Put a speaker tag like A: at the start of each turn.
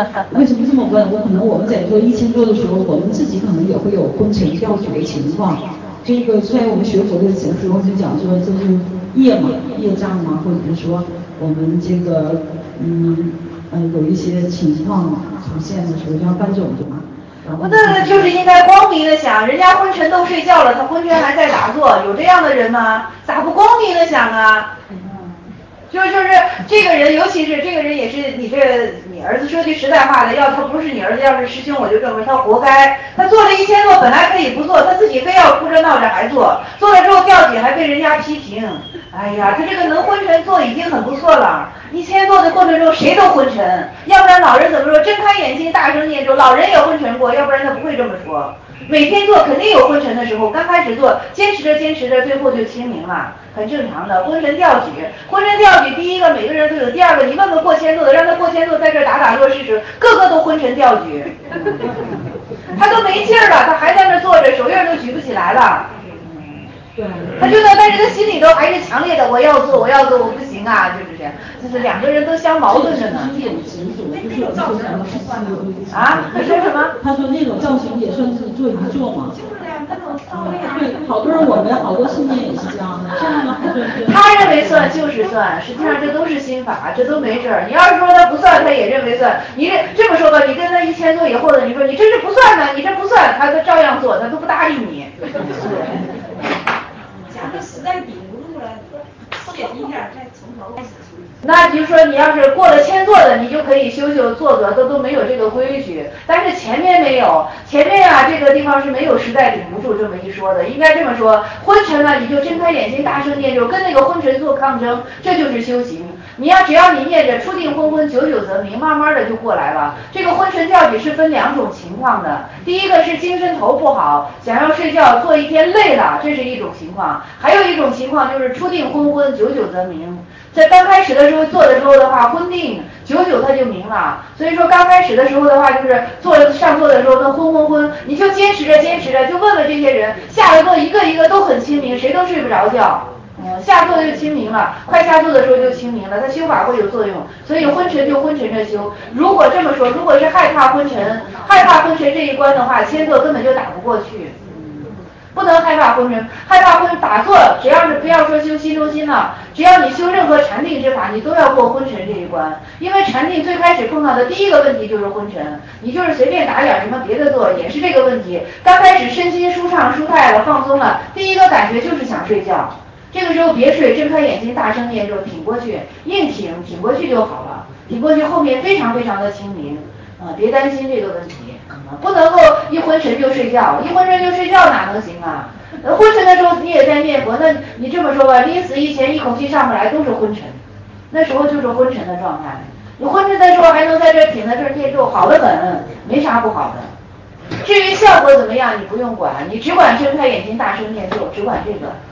A: 为什么这么问？可能我们在做1000多的时候，我们自己可能也会有昏沉掉举的情况。这个虽然我们学佛的时候就讲说这是业嘛，业障嘛，或者是说我们这个有一些情况出现的时候，就要办这种对吗？
B: 那就是应该光明的想，人家昏沉都睡觉了，他昏沉还在打坐，有这样的人吗？咋不光明的想啊？就是这个人，尤其是这个人也是你儿子说句实在话的，要他不是你儿子，要是师兄，我就认为他活该。他做了1000多，本来可以不做，他自己非要哭着闹着还做，做了之后掉举还被人家批评。哎呀，他这个能昏沉做已经很不错了。1000多的过程中谁都昏沉，要不然老人怎么说？睁开眼睛大声念咒，老人也昏沉过，要不然他不会这么说。每天做肯定有昏沉的时候，刚开始做，坚持着，最后就清明了，很正常的。昏沉掉举，第一个每个人都有，第二个你问问过千座的，让他过千座在这打坐试试，个个都昏沉掉举，他都没劲儿了，他还在那坐着，手印都举不起来了。
A: 对，
B: 他觉得，但是他心里头还是强烈的，我要做，我不行啊，就是两个人都相矛盾着呢。啊？他说什么？
A: 他说那种造型也算是做一做嘛。对，好多人好多信念也是这样的，这样的还算是。
B: 他认为算就是算，实际上这都是心法，这都没事儿。你要是说他不算，他也认为算。你这么说吧，你跟他1000多以后的，你说你这是不算的，你这不算，他照样做，他都不搭理你。
C: 咱们实在顶不住了，歇一下，再从头开始。
B: 那比如说你要是过了1000座的，你就可以修坐着，都没有这个规矩。但是前面没有，前面啊这个地方是没有实在顶不住这么一说的。应该这么说，昏沉了你就睁开眼睛大声念咒，跟那个昏沉做抗争，这就是修行。只要你念着初定昏昏，久久则明，慢慢的就过来了。这个昏沉掉举是分2种情况的，第一个是精神头不好，想要睡觉，做一天累了，这是一种情况；还有一种情况就是初定昏昏，久久则明。在刚开始的时候做的时候的话，昏定久久它就明了。所以说刚开始的时候的话，就是上座的时候都昏，你就坚持着，就问问这些人，下了座一个一个都很清明，谁都睡不着觉。下座就清明了，快下座的时候就清明了，它修法会有作用，所以昏沉就昏沉着修。如果这么说，如果是害怕昏沉这一关的话，1000座根本就打不过去。不能害怕昏沉，打坐，只要是不要说修心中心了，只要你修任何禅定之法，你都要过昏沉这一关。因为禅定最开始碰到的第一个问题就是昏沉，你就是随便打点什么别的坐也是这个问题。刚开始身心舒畅舒泰了，放松了，第一个感觉就是想睡觉。这个时候别睡，睁开眼睛大声念咒，挺过去，硬挺过去就好了。挺过去后面非常非常的清明，别担心这个问题。不能够一昏沉就睡觉，哪能行啊？昏沉的时候你也在念佛，那你这么说吧，临死以前一口气上不来都是昏沉，那时候就是昏沉的状态。你昏沉的时候还能在这挺在这念咒，好得很，没啥不好的。至于效果怎么样，你不用管，你只管睁开眼睛大声念咒，只管这个。